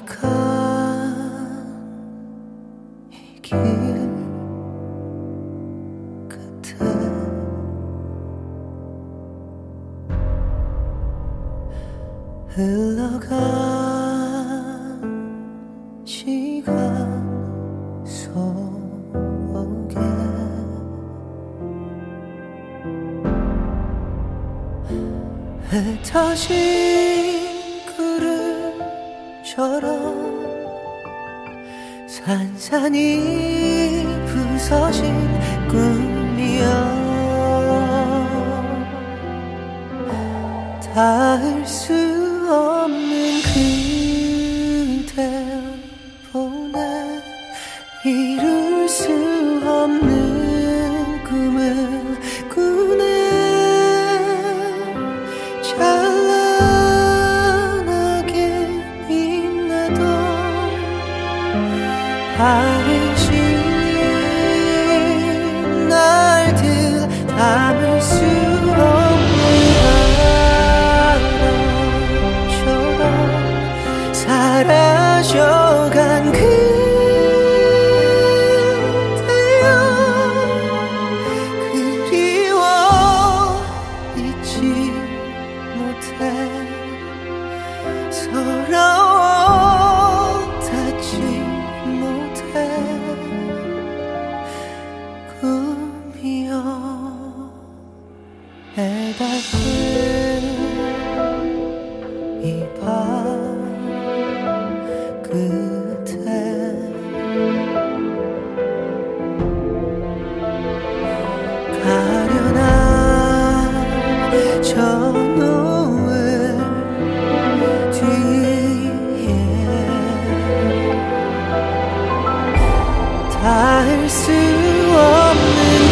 이 길 끝에 흘러간 시간 속에 흩어진 구름처럼 산산이 부서진 꿈이여 닿을 수 없는 그댈 보내 이룰 수 없는 꿈을 꾸네 찬란하게 빛나던 바래진 날들 담을 수 없는 바람처럼 사라져간 그대여 그리워 잊지 못해 서러워 닿지 못해 꿈이여 해답은 이 밤 끝에 가련한 저 노을 뒤에 닿을 수 없는